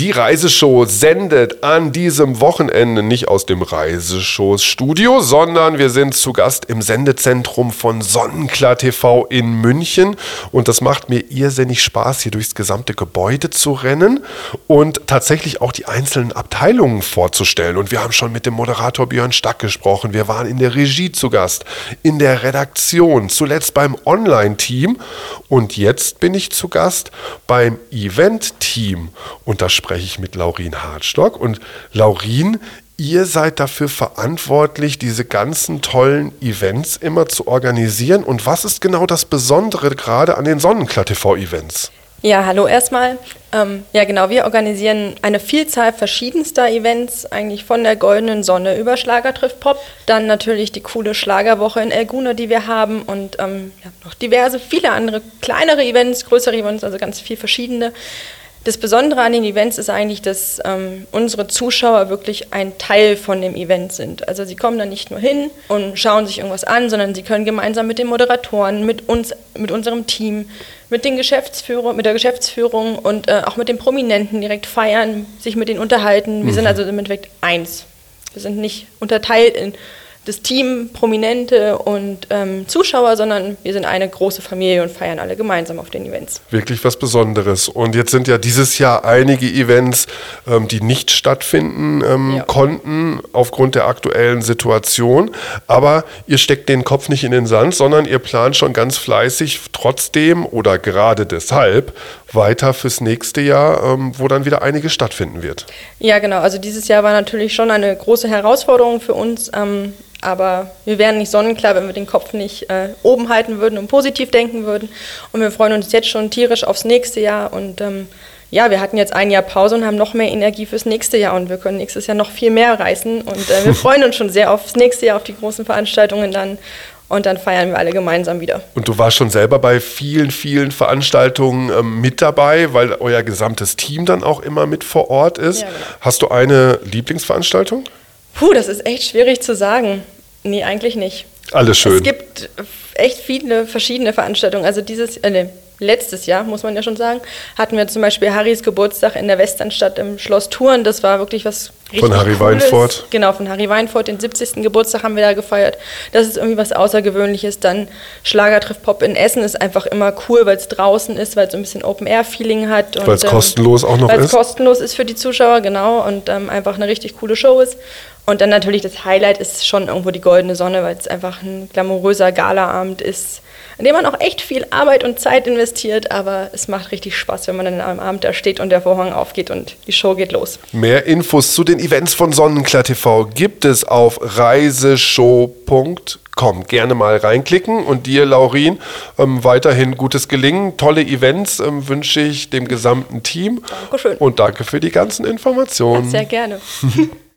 Die Reiseshow sendet an diesem Wochenende nicht aus dem Reiseshows-Studio, sondern wir sind zu Gast im Sendezentrum von Sonnenklar TV in München. Und das macht mir irrsinnig Spaß, hier durchs gesamte Gebäude zu rennen und tatsächlich auch die einzelnen Abteilungen vorzustellen. Und wir haben schon mit dem Moderator Björn Stack gesprochen. Wir waren in der Regie zu Gast, in der Redaktion, zuletzt beim Online-Team. Und jetzt bin ich zu Gast beim Event-Team. Und da spreche ich mit Laurin Hartstock. Und Laurin, ihr seid dafür verantwortlich, diese ganzen tollen Events immer zu organisieren. Und was ist genau das Besondere gerade an den Sonnenklar TV-Events? Ja, hallo erstmal. Ja genau, wir organisieren eine Vielzahl verschiedenster Events, eigentlich von der Goldenen Sonne über Schlager trifft Pop, dann natürlich die coole Schlagerwoche in Elguna, die wir haben und noch diverse, viele andere kleinere Events, größere Events, also ganz viel verschiedene. Das Besondere an den Events ist eigentlich, dass unsere Zuschauer wirklich ein Teil von dem Event sind. Also sie kommen dann nicht nur hin und schauen sich irgendwas an, sondern sie können gemeinsam mit den Moderatoren, mit uns, mit unserem Team, mit der Geschäftsführung und auch mit den Prominenten direkt feiern, sich mit denen unterhalten. Wir sind also im Endeffekt eins. Wir sind nicht unterteilt in das Team, Prominente und Zuschauer, sondern wir sind eine große Familie und feiern alle gemeinsam auf den Events. Wirklich was Besonderes. Und jetzt sind ja dieses Jahr einige Events, die nicht stattfinden konnten aufgrund der aktuellen Situation. Aber ihr steckt den Kopf nicht in den Sand, sondern ihr plant schon ganz fleißig trotzdem oder gerade deshalb weiter fürs nächste Jahr, wo dann wieder einiges stattfinden wird. Ja, genau. Also dieses Jahr war natürlich schon eine große Herausforderung für uns. Aber wir wären nicht sonnenklar, wenn wir den Kopf nicht oben halten würden und positiv denken würden. Und wir freuen uns jetzt schon tierisch aufs nächste Jahr. Und wir hatten jetzt ein Jahr Pause und haben noch mehr Energie fürs nächste Jahr. Und wir können nächstes Jahr noch viel mehr reißen. Und wir freuen uns schon sehr aufs nächste Jahr, auf die großen Veranstaltungen dann. Und dann feiern wir alle gemeinsam wieder. Und du warst schon selber bei vielen, vielen Veranstaltungen mit dabei, weil euer gesamtes Team dann auch immer mit vor Ort ist. Ja, genau. Hast du eine Lieblingsveranstaltung? Das ist echt schwierig zu sagen. Nee, eigentlich nicht. Alles schön. Es gibt echt viele verschiedene Veranstaltungen. Also letztes Jahr, muss man ja schon sagen, hatten wir zum Beispiel Harrys Geburtstag in der Westernstadt im Schloss Thurn. Das war wirklich was richtig Von Harry Cooles. Weinfurt. Genau, von Harry Weinfurt. Den 70. Geburtstag haben wir da gefeiert. Das ist irgendwie was Außergewöhnliches. Dann Schlager trifft Pop in Essen ist einfach immer cool, weil es draußen ist, weil es so ein bisschen Open-Air-Feeling hat. Weil es kostenlos auch noch ist. Weil es kostenlos ist für die Zuschauer, genau. Und einfach eine richtig coole Show ist. Und dann natürlich das Highlight ist schon irgendwo die Goldene Sonne, weil es einfach ein glamouröser Galaabend ist, an dem man auch echt viel Arbeit und Zeit investiert, aber es macht richtig Spaß, wenn man dann am Abend da steht und der Vorhang aufgeht und die Show geht los. Mehr Infos zu den Events von Sonnenklar TV gibt es auf reiseshow.com. Gerne mal reinklicken und dir, Laurin, weiterhin gutes Gelingen. Tolle Events wünsche ich dem gesamten Team. Dankeschön. Und danke für die ganzen Informationen. Ja, sehr gerne.